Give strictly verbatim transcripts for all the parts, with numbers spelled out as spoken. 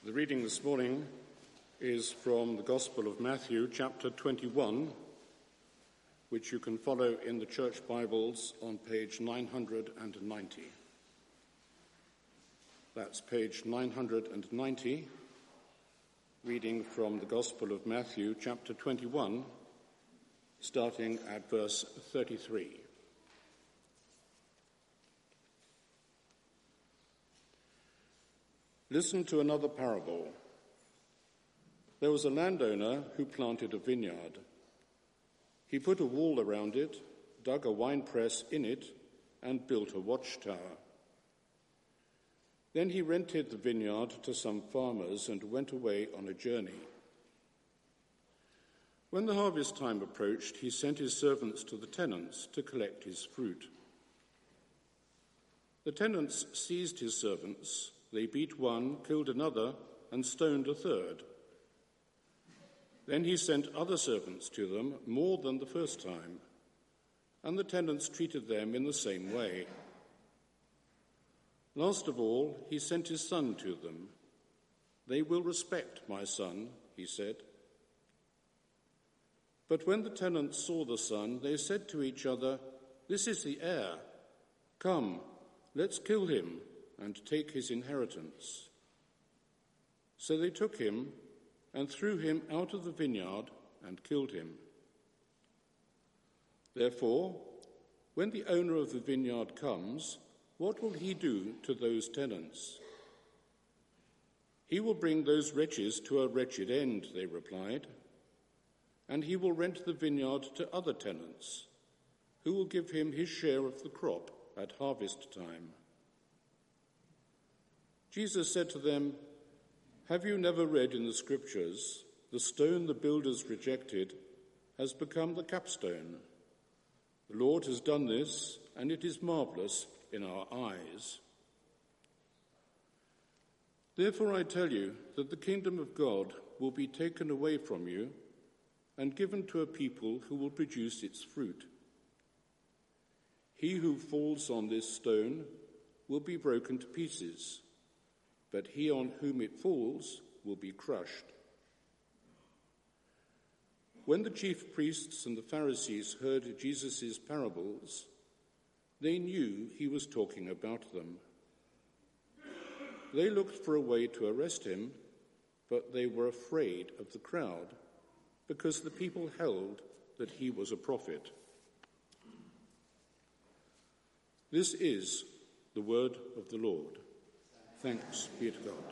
The reading this morning is from the Gospel of Matthew, chapter twenty-one, which you can follow in the church Bibles on page nine hundred ninety. That's page nine hundred ninety, reading from the Gospel of Matthew, chapter twenty-one, starting at verse thirty-three. Listen to another parable. There was a landowner who planted a vineyard. He put a wall around it, dug a winepress in it, and built a watchtower. Then he rented the vineyard to some farmers and went away on a journey. When the harvest time approached, he sent his servants to the tenants to collect his fruit. The tenants seized his servants. They beat one, killed another, and stoned a third. Then he sent other servants to them, more than the first time, and the tenants treated them in the same way. Last of all, he sent his son to them. They will respect my son, he said. But when the tenants saw the son, they said to each other, "This is the heir. Come, let's kill him and take his inheritance." So they took him and threw him out of the vineyard and killed him. Therefore, when the owner of the vineyard comes, what will he do to those tenants? He will bring those wretches to a wretched end, they replied, and he will rent the vineyard to other tenants, who will give him his share of the crop at harvest time. Jesus said to them, "Have you never read in the scriptures, the stone the builders rejected has become the capstone? The Lord has done this, and it is marvelous in our eyes. Therefore I tell you that the kingdom of God will be taken away from you and given to a people who will produce its fruit. He who falls on this stone will be broken to pieces, but he on whom it falls will be crushed." When the chief priests and the Pharisees heard Jesus' parables, they knew he was talking about them. They looked for a way to arrest him, but they were afraid of the crowd, because the people held that he was a prophet. This is the word of the Lord. Thanks be to God.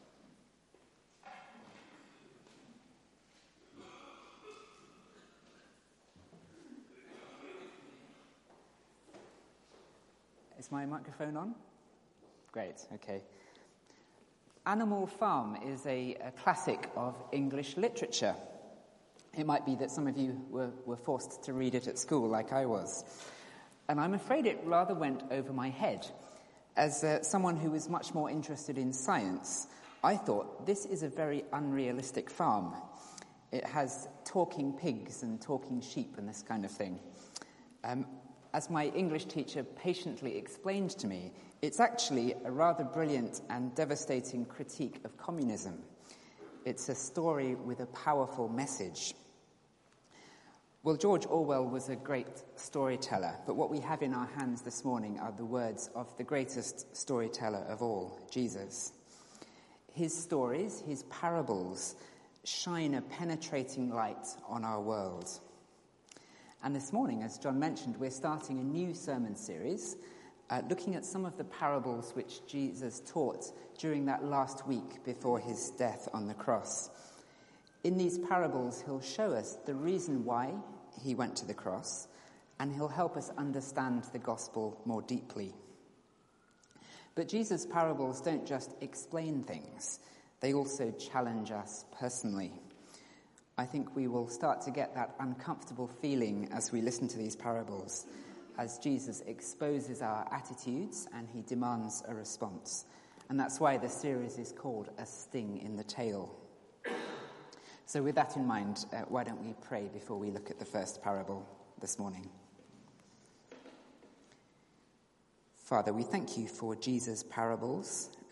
Is my microphone on? Great, okay. Animal Farm is a, a classic of English literature. It might be that some of you were, were forced to read it at school like I was. And I'm afraid it rather went over my head. As uh, someone who is much more interested in science, I thought this is a very unrealistic farm. It has talking pigs and talking sheep and this kind of thing. Um, as my English teacher patiently explained to me, it's actually a rather brilliant and devastating critique of communism. It's a story with a powerful message. Well, George Orwell was a great storyteller, but what we have in our hands this morning are the words of the greatest storyteller of all, Jesus. His stories, his parables, shine a penetrating light on our world. And this morning, as John mentioned, we're starting a new sermon series, uh, looking at some of the parables which Jesus taught during that last week before his death on the cross. In these parables, he'll show us the reason why he went to the cross, and he'll help us understand the gospel more deeply. But Jesus' parables don't just explain things, they also challenge us personally. I think we will start to get that uncomfortable feeling as we listen to these parables, as Jesus exposes our attitudes and he demands a response. And that's why the series is called A Sting in the Tail. So with that in mind, uh, why don't we pray before we look at the first parable this morning? Father, we thank you for Jesus' parables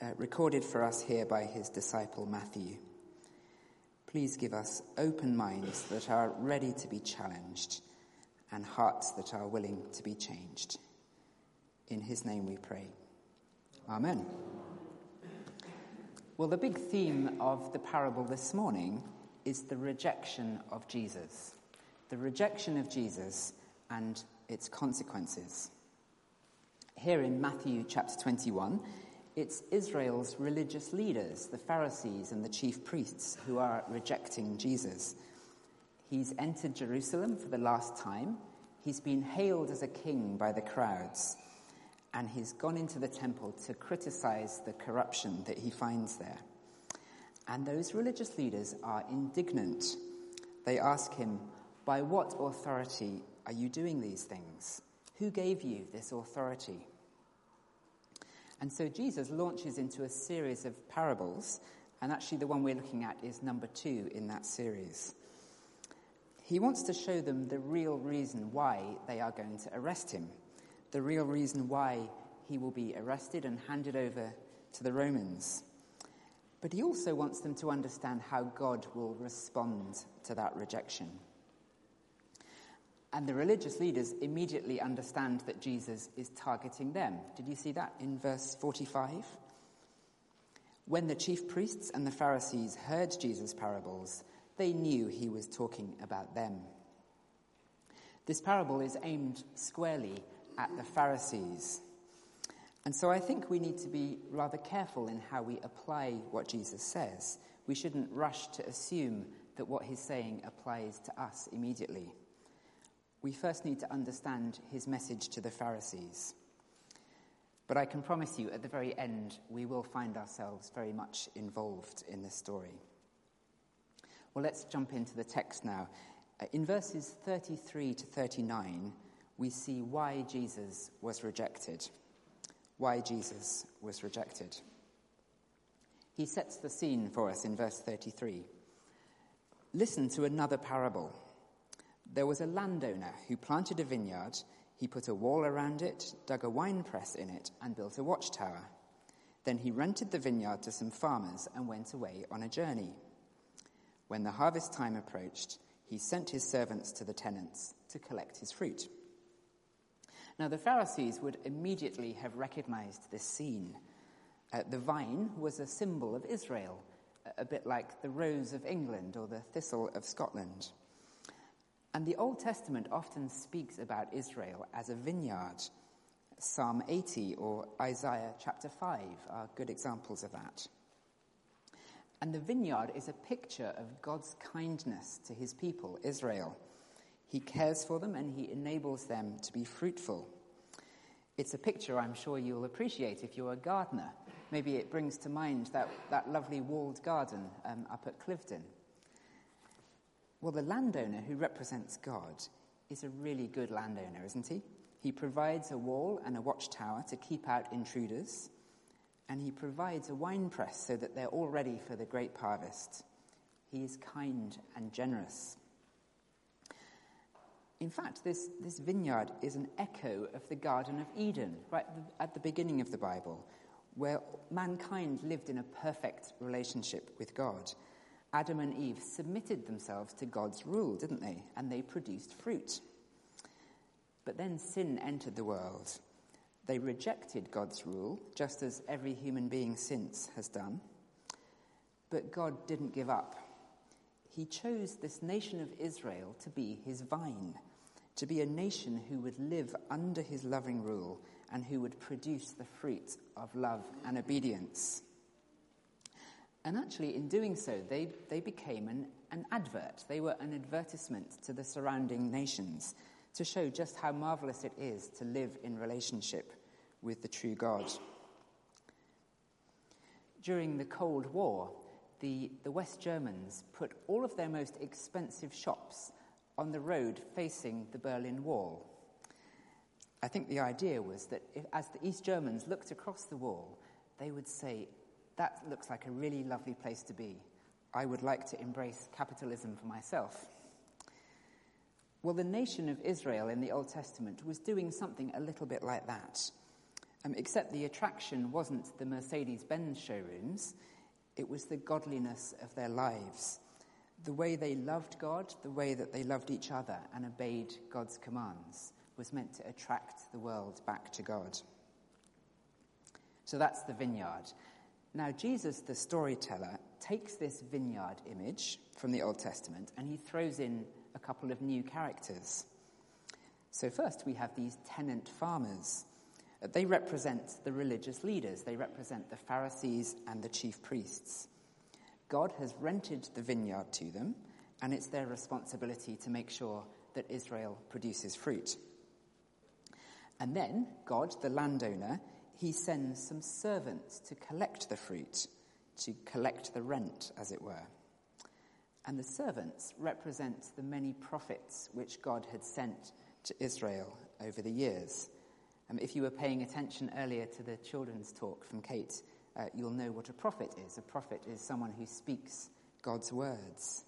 uh, recorded for us here by his disciple Matthew. Please give us open minds that are ready to be challenged and hearts that are willing to be changed. In his name we pray. Amen. Well, the big theme of the parable this morning is the rejection of Jesus. The rejection of Jesus and its consequences. Here in Matthew chapter twenty-one, it's Israel's religious leaders, the Pharisees and the chief priests, who are rejecting Jesus. He's entered Jerusalem for the last time. He's been hailed as a king by the crowds. And he's gone into the temple to criticize the corruption that he finds there. And those religious leaders are indignant. They ask him, "By what authority are you doing these things? Who gave you this authority?" And so Jesus launches into a series of parables, and actually the one we're looking at is number two in that series. He wants to show them the real reason why they are going to arrest him, the real reason why he will be arrested and handed over to the Romans. But he also wants them to understand how God will respond to that rejection. And the religious leaders immediately understand that Jesus is targeting them. Did you see that in verse forty-five? When the chief priests and the Pharisees heard Jesus' parables, they knew he was talking about them. This parable is aimed squarely at the Pharisees. And so I think we need to be rather careful in how we apply what Jesus says. We shouldn't rush to assume that what he's saying applies to us immediately. We first need to understand his message to the Pharisees. But I can promise you, at the very end, we will find ourselves very much involved in this story. Well, let's jump into the text now. In verses thirty-three to thirty-nine, we see why Jesus was rejected. Why Jesus was rejected. He sets the scene for us in verse thirty-three. Listen to another parable. There was a landowner who planted a vineyard. He put a wall around it, dug a winepress in it, and built a watchtower. Then he rented the vineyard to some farmers and went away on a journey. When the harvest time approached, he sent his servants to the tenants to collect his fruit. Now, the Pharisees would immediately have recognized this scene. Uh, the vine was a symbol of Israel, a bit like the rose of England or the thistle of Scotland. And the Old Testament often speaks about Israel as a vineyard. Psalm eighty or Isaiah chapter five are good examples of that. And the vineyard is a picture of God's kindness to his people, Israel. He cares for them and he enables them to be fruitful. It's a picture I'm sure you'll appreciate if you're a gardener. Maybe it brings to mind that, that lovely walled garden um, up at Cliveden. Well, the landowner who represents God is a really good landowner, isn't he? He provides a wall and a watchtower to keep out intruders, and he provides a winepress so that they're all ready for the grape harvest. He is kind and generous. In fact, this, this vineyard is an echo of the Garden of Eden, right at the beginning of the Bible, where mankind lived in a perfect relationship with God. Adam and Eve submitted themselves to God's rule, didn't they? And they produced fruit. But then sin entered the world. They rejected God's rule, just as every human being since has done. But God didn't give up. He chose this nation of Israel to be his vine, to be a nation who would live under his loving rule and who would produce the fruit of love and obedience. And actually, in doing so, they, they became an, an advert. They were an advertisement to the surrounding nations to show just how marvelous it is to live in relationship with the true God. During the Cold War, the, the West Germans put all of their most expensive shops on the road facing the Berlin Wall. I think the idea was that if, as the East Germans looked across the wall, they would say, "That looks like a really lovely place to be. I would like to embrace capitalism for myself." Well, the nation of Israel in the Old Testament was doing something a little bit like that. Um, except the attraction wasn't the Mercedes-Benz showrooms, it was the godliness of their lives. The way they loved God, the way that they loved each other and obeyed God's commands was meant to attract the world back to God. So that's the vineyard. Now Jesus, the storyteller, takes this vineyard image from the Old Testament and he throws in a couple of new characters. So first we have these tenant farmers. They represent the religious leaders. They represent the Pharisees and the chief priests. God has rented the vineyard to them, and it's their responsibility to make sure that Israel produces fruit. And then God, the landowner, he sends some servants to collect the fruit, to collect the rent, as it were. And the servants represent the many prophets which God had sent to Israel over the years. Um, if you were paying attention earlier to the children's talk from Kate, uh, you'll know what a prophet is. A prophet is someone who speaks God's words.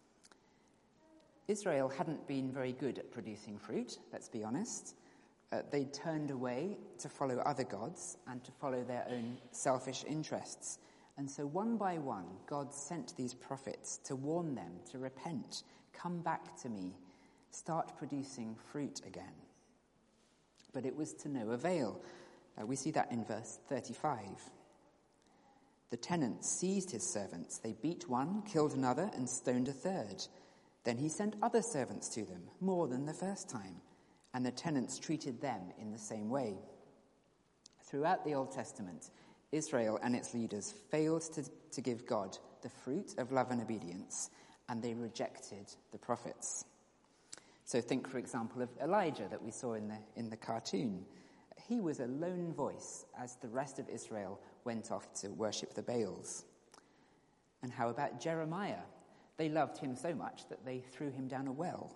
Israel hadn't been very good at producing fruit, let's be honest. Uh, they turned away to follow other gods and to follow their own selfish interests. And so one by one, God sent these prophets to warn them to repent, come back to me, start producing fruit again. But it was to no avail. Uh, we see that in verse thirty-five. The tenants seized his servants. They beat one, killed another, and stoned a third. Then he sent other servants to them, more than the first time, and the tenants treated them in the same way. Throughout the Old Testament, Israel and its leaders failed to, to give God the fruit of love and obedience, and they rejected the prophets. So think, for example, of Elijah that we saw in the, in the cartoon. He was a lone voice as the rest of Israel went off to worship the Baals. And how about Jeremiah? They loved him so much that they threw him down a well.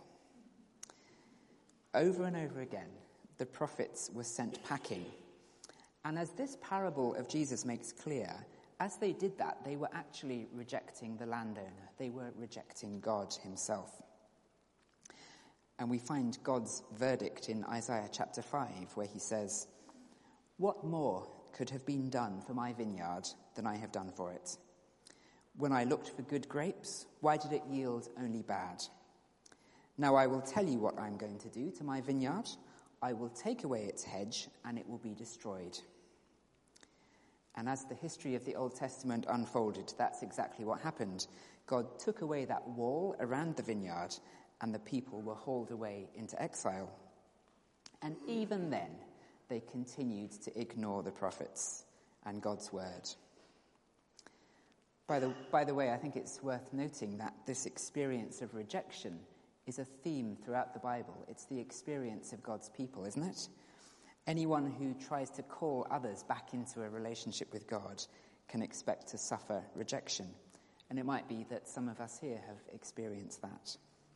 Over and over again, the prophets were sent packing. And as this parable of Jesus makes clear, as they did that, they were actually rejecting the landowner. They were rejecting God himself. And we find God's verdict in Isaiah chapter five, where he says, "What more could have been done for my vineyard than I have done for it? When I looked for good grapes, why did it yield only bad? Now I will tell you what I'm going to do to my vineyard. I will take away its hedge, and it will be destroyed." And as the history of the Old Testament unfolded, that's exactly what happened. God took away that wall around the vineyard, and the people were hauled away into exile. And even then, they continued to ignore the prophets and God's word. By the, by the way, I think it's worth noting that this experience of rejection is a theme throughout the Bible. It's the experience of God's people, isn't it? Anyone who tries to call others back into a relationship with God can expect to suffer rejection. And it might be that some of us here have experienced that.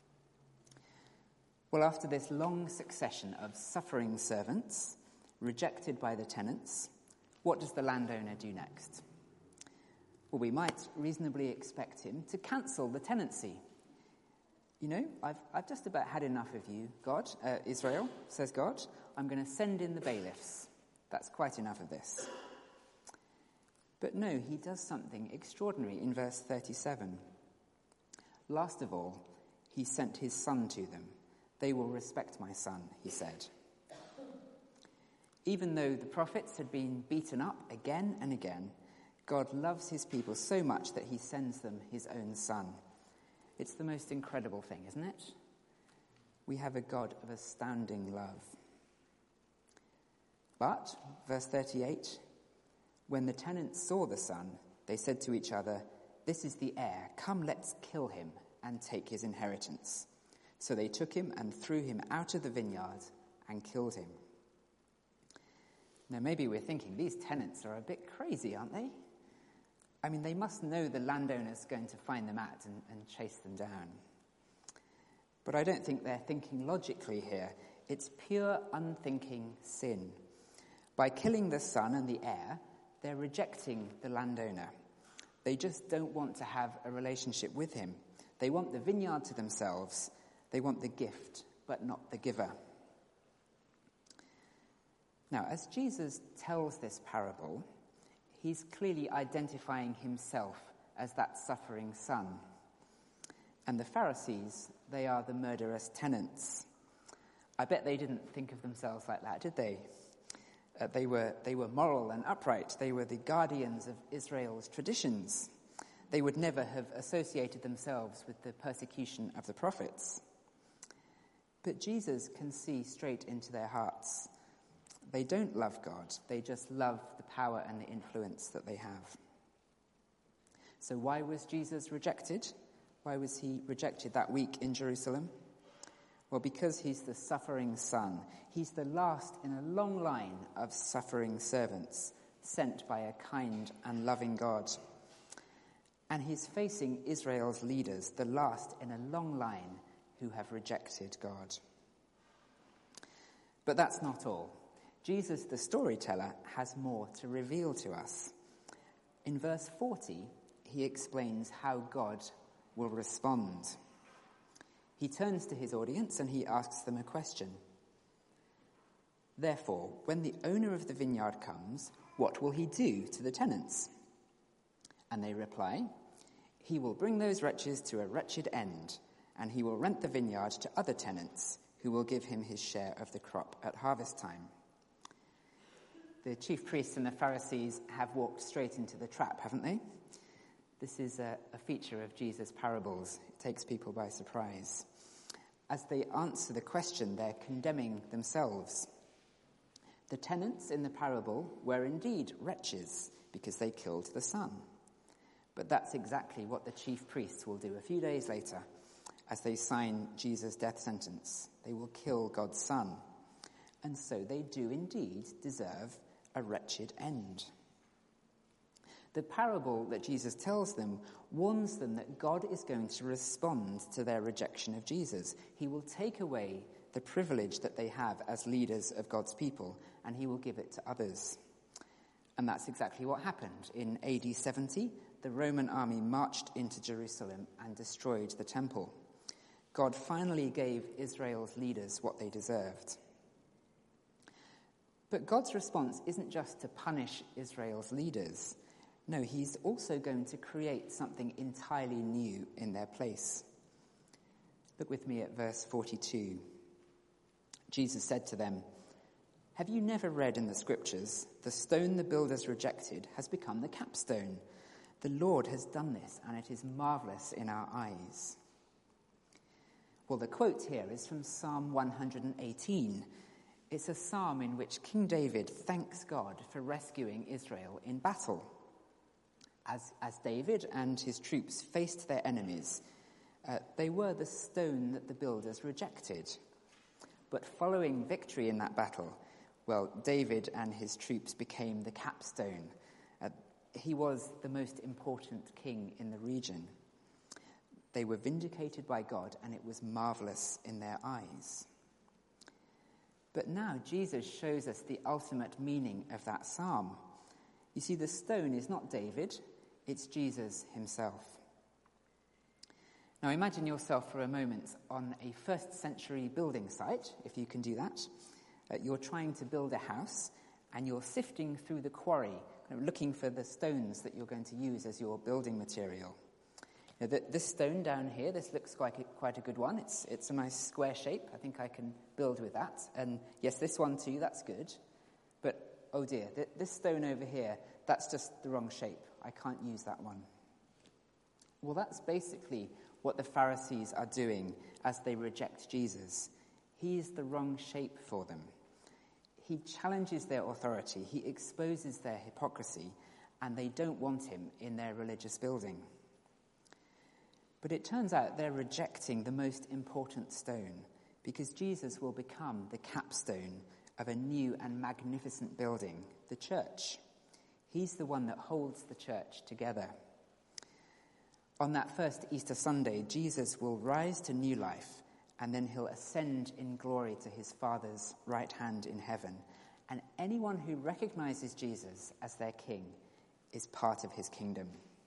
Well, after this long succession of suffering servants, rejected by the tenants, what does the landowner do next? Well, we might reasonably expect him to cancel the tenancy. You know, I've, I've just about had enough of you, God, uh, Israel, says God. I'm going to send in the bailiffs. That's quite enough of this. But no, he does something extraordinary in verse thirty-seven. Last of all, he sent his son to them. They will respect my son, he said. Even though the prophets had been beaten up again and again, God loves his people so much that he sends them his own son. It's the most incredible thing, isn't it? We have a God of astounding love. But, verse thirty-eight, when the tenants saw the son, they said to each other, "This is the heir. Come, let's kill him and take his inheritance." So they took him and threw him out of the vineyard and killed him. Now, maybe we're thinking, these tenants are a bit crazy, aren't they? I mean, they must know the landowner's going to find them out and, and chase them down. But I don't think they're thinking logically here. It's pure unthinking sin. By killing the son and the heir, they're rejecting the landowner. They just don't want to have a relationship with him. They want the vineyard to themselves. They want the gift, but not the giver. Now, as Jesus tells this parable, he's clearly identifying himself as that suffering son. And the Pharisees, they are the murderous tenants. I bet they didn't think of themselves like that, did they? Uh, they were they were moral and upright. They were the guardians of Israel's traditions. They would never have associated themselves with the persecution of the prophets. But Jesus can see straight into their hearts. They don't love God. They just love the power and the influence that they have. So why was Jesus rejected? Why was he rejected that week in Jerusalem? Well, because he's the suffering son. He's the last in a long line of suffering servants sent by a kind and loving God. And he's facing Israel's leaders, the last in a long line who have rejected God. But that's not all. Jesus, the storyteller, has more to reveal to us. In verse forty, he explains how God will respond. He turns to his audience and he asks them a question. Therefore, when the owner of the vineyard comes, what will he do to the tenants? And they reply, he will bring those wretches to a wretched end, and he will rent the vineyard to other tenants who will give him his share of the crop at harvest time. The chief priests and the Pharisees have walked straight into the trap, haven't they? This is a, a feature of Jesus' parables. It takes people by surprise. As they answer the question, they're condemning themselves. The tenants in the parable were indeed wretches because they killed the son. But that's exactly what the chief priests will do a few days later as they sign Jesus' death sentence. They will kill God's son. And so they do indeed deserve a wretched end. The parable that Jesus tells them warns them that God is going to respond to their rejection of Jesus. He will take away the privilege that they have as leaders of God's people, and he will give it to others. And that's exactly what happened. In A D seventy, the Roman army marched into Jerusalem and destroyed the temple. God finally gave Israel's leaders what they deserved. But God's response isn't just to punish Israel's leaders. No, he's also going to create something entirely new in their place. Look with me at verse forty-two. Jesus said to them, "Have you never read in the scriptures, the stone the builders rejected has become the capstone? The Lord has done this, and it is marvelous in our eyes." Well, the quote here is from Psalm one hundred eighteen. It's a psalm in which King David thanks God for rescuing Israel in battle. As, as David and his troops faced their enemies, uh, they were the stone that the builders rejected. But following victory in that battle, well, David and his troops became the capstone. Uh, he was the most important king in the region. They were vindicated by God, and it was marvelous in their eyes. But now Jesus shows us the ultimate meaning of that psalm. You see, the stone is not David, it's Jesus himself. Now imagine yourself for a moment on a first century building site, if you can do that. Uh, you're trying to build a house, and you're sifting through the quarry, kind of looking for the stones that you're going to use as your building material. Now, the, this stone down here, this looks quite a, quite a good one. It's, it's a nice square shape. I think I can build with that. And yes, this one too, that's good. But, oh dear, th- this stone over here, that's just the wrong shape. I can't use that one. Well, that's basically what the Pharisees are doing as they reject Jesus. He is the wrong shape for them. He challenges their authority. He exposes their hypocrisy, and they don't want him in their religious building. But it turns out they're rejecting the most important stone, because Jesus will become the capstone of a new and magnificent building, the church. He's the one that holds the church together. On that first Easter Sunday, Jesus will rise to new life, and then he'll ascend in glory to his Father's right hand in heaven. And anyone who recognizes Jesus as their king is part of his kingdom.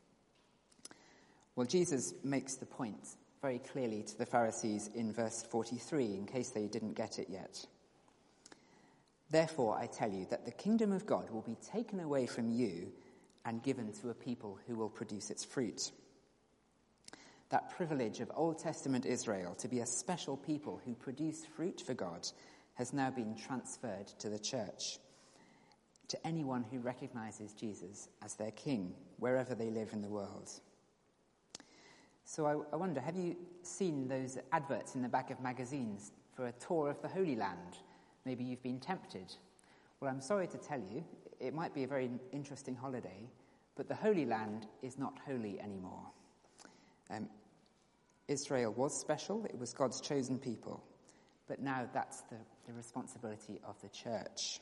Well, Jesus makes the point very clearly to the Pharisees in verse forty-three, in case they didn't get it yet. Therefore, I tell you that the kingdom of God will be taken away from you and given to a people who will produce its fruit. That privilege of Old Testament Israel to be a special people who produce fruit for God has now been transferred to the church, to anyone who recognizes Jesus as their king, wherever they live in the world. So I, I wonder, have you seen those adverts in the back of magazines for a tour of the Holy Land? Maybe you've been tempted. Well, I'm sorry to tell you, it might be a very interesting holiday, but the Holy Land is not holy anymore. Um, Israel was special, it was God's chosen people, but now that's the, the responsibility of the church.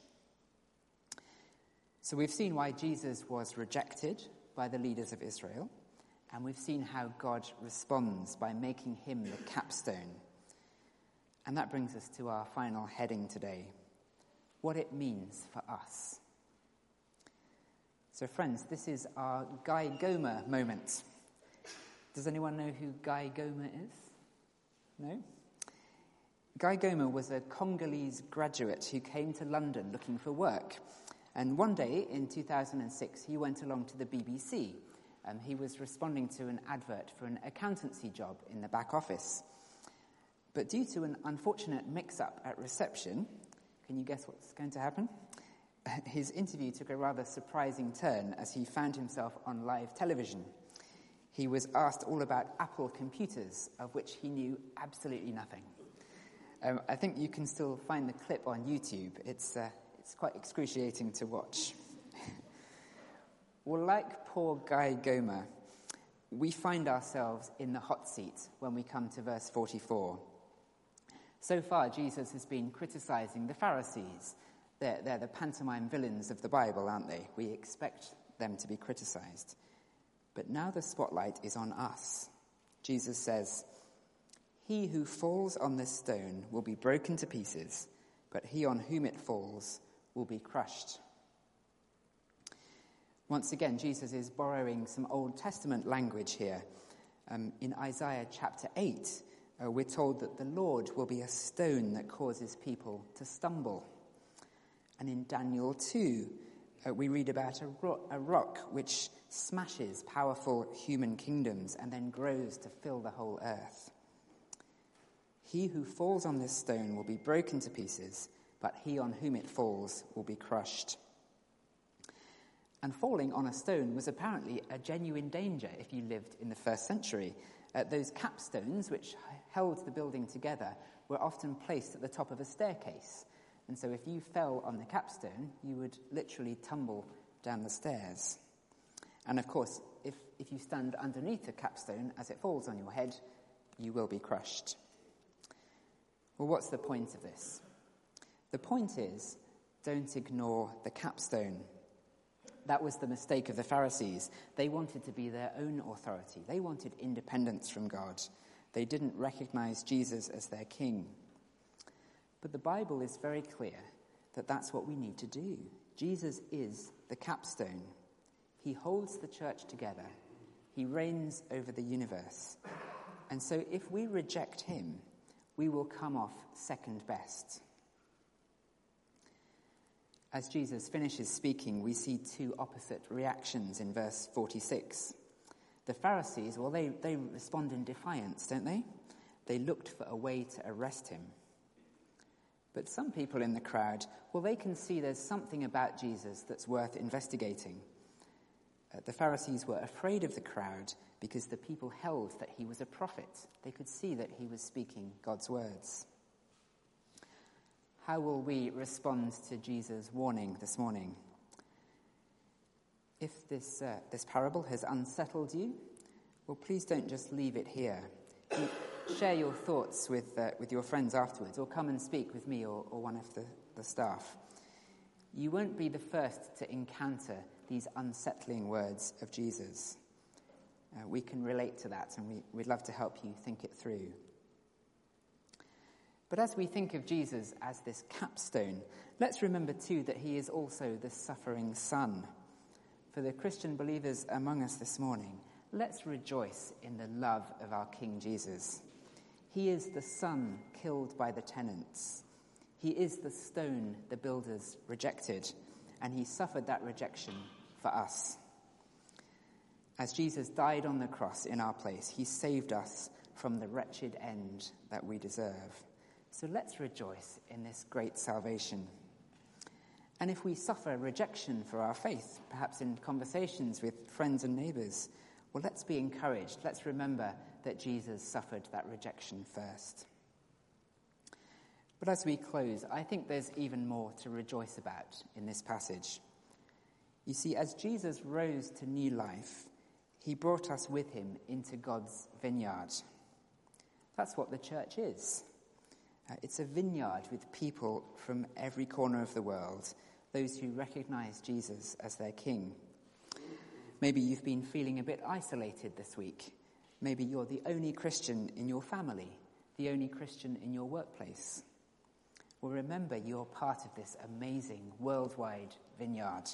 So we've seen why Jesus was rejected by the leaders of Israel, and we've seen how God responds by making him the capstone. And that brings us to our final heading today, what it means for us. So friends, this is our Guy Gomer moment. Does anyone know who Guy Gomer is? No? Guy Gomer was a Congolese graduate who came to London looking for work. And one day in two thousand six, he went along to the B B C. Um, he was responding to an advert for an accountancy job in the back office. But due to an unfortunate mix-up at reception, can you guess what's going to happen? His interview took a rather surprising turn as he found himself on live television. He was asked all about Apple computers, of which he knew absolutely nothing. Um, I think you can still find the clip on YouTube. It's, uh, it's quite excruciating to watch. Well, like poor Guy Gomer, we find ourselves in the hot seat when we come to verse forty-four. So far, Jesus has been criticizing the Pharisees. They're, they're the pantomime villains of the Bible, aren't they? We expect them to be criticized. But now the spotlight is on us. Jesus says, "He who falls on this stone will be broken to pieces, but he on whom it falls will be crushed." Once again, Jesus is borrowing some Old Testament language here. Um, in Isaiah chapter eight, uh, we're told that the Lord will be a stone that causes people to stumble. And in Daniel two, uh, we read about a, ro- a rock which smashes powerful human kingdoms and then grows to fill the whole earth. He who falls on this stone will be broken to pieces, but he on whom it falls will be crushed. And falling on a stone was apparently a genuine danger if you lived in the first century. Uh, those capstones, which held the building together, were often placed at the top of a staircase. And so if you fell on the capstone, you would literally tumble down the stairs. And of course, if, if you stand underneath the capstone as it falls on your head, you will be crushed. Well, what's the point of this? The point is, don't ignore the capstone. That was the mistake of the Pharisees. They wanted to be their own authority. They wanted independence from God. They didn't recognize Jesus as their king. But the Bible is very clear that that's what we need to do. Jesus is the capstone. He holds the church together. He reigns over the universe. And so if we reject him, we will come off second best. As Jesus finishes speaking, we see two opposite reactions in verse forty-six. The Pharisees, well, they, they respond in defiance, don't they? They looked for a way to arrest him. But some people in the crowd, well, they can see there's something about Jesus that's worth investigating. Uh, the Pharisees were afraid of the crowd because the people held that he was a prophet. They could see that he was speaking God's words. How will we respond to Jesus' warning this morning? If this uh, this parable has unsettled you, well, please don't just leave it here. You share your thoughts with uh, with your friends afterwards, or come and speak with me or, or one of the, the staff. You won't be the first to encounter these unsettling words of Jesus. Uh, we can relate to that, and we, we'd love to help you think it through. But as we think of Jesus as this capstone, let's remember too that he is also the suffering Son. For the Christian believers among us this morning, let's rejoice in the love of our King Jesus. He is the Son killed by the tenants. He is the stone the builders rejected, and he suffered that rejection for us. As Jesus died on the cross in our place, he saved us from the wretched end that we deserve. So let's rejoice in this great salvation. And if we suffer rejection for our faith, perhaps in conversations with friends and neighbours, well, let's be encouraged. Let's remember that Jesus suffered that rejection first. But as we close, I think there's even more to rejoice about in this passage. You see, as Jesus rose to new life, he brought us with him into God's vineyard. That's what the church is. Uh, it's a vineyard with people from every corner of the world, those who recognize Jesus as their king. Maybe you've been feeling a bit isolated this week. Maybe you're the only Christian in your family, the only Christian in your workplace. Well, remember, you're part of this amazing worldwide vineyard.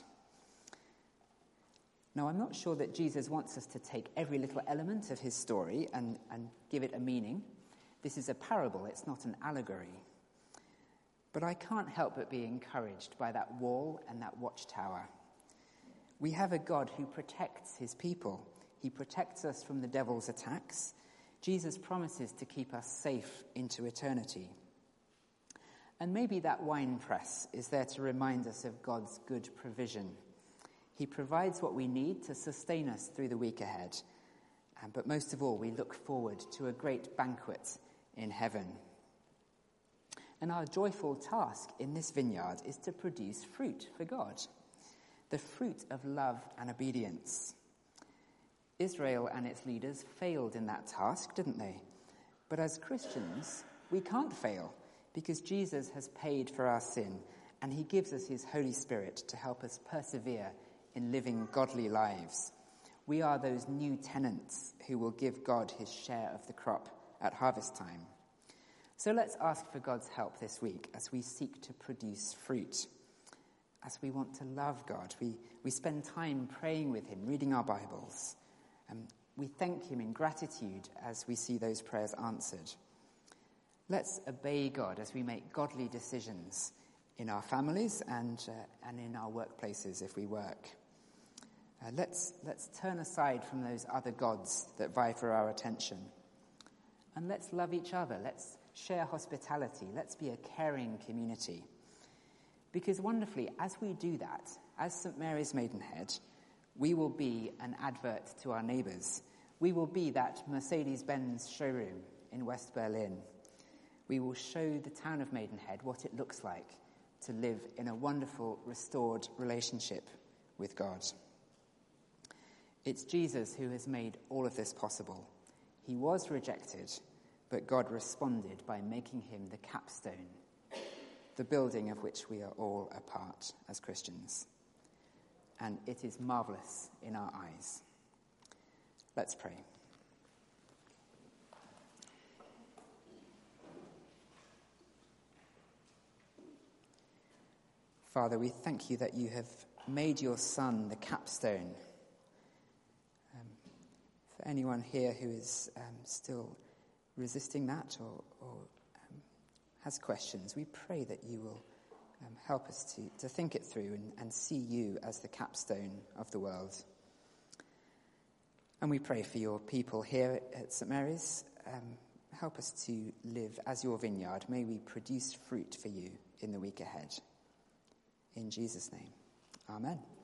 Now, I'm not sure that Jesus wants us to take every little element of his story and, and give it a meaning. This is a parable, it's not an allegory. But I can't help but be encouraged by that wall and that watchtower. We have a God who protects his people. He protects us from the devil's attacks. Jesus promises to keep us safe into eternity. And maybe that wine press is there to remind us of God's good provision. He provides what we need to sustain us through the week ahead. Um, but most of all, we look forward to a great banquet in heaven. And our joyful task in this vineyard is to produce fruit for God, the fruit of love and obedience. Israel and its leaders failed in that task, didn't they? But as Christians, we can't fail, because Jesus has paid for our sin, and he gives us his Holy Spirit to help us persevere in living godly lives. We are those new tenants who will give God his share of the crop at harvest time. So let's ask for God's help this week as we seek to produce fruit. As we want to love God, we, we spend time praying with him, reading our Bibles. Um, we thank him in gratitude as we see those prayers answered. Let's obey God as we make godly decisions in our families and uh, and in our workplaces if we work. Uh, let's let's turn aside from those other gods that vie for our attention. And let's love each other. Let's share hospitality. Let's be a caring community. Because wonderfully, as we do that, as Saint Mary's Maidenhead, we will be an advert to our neighbours. We will be that Mercedes-Benz showroom in West Berlin. We will show the town of Maidenhead what it looks like to live in a wonderful, restored relationship with God. It's Jesus who has made all of this possible. He was rejected, but God responded by making him the capstone, the building of which we are all a part as Christians. And it is marvellous in our eyes. Let's pray. Father, we thank you that you have made your Son the capstone. Um, for anyone here who is um, still resisting that or, or um, has questions, we pray that you will um, help us to, to think it through and, and see you as the capstone of the world. And we pray for your people here at Saint Mary's. Um, help us to live as your vineyard. May we produce fruit for you in the week ahead. In Jesus' name, amen.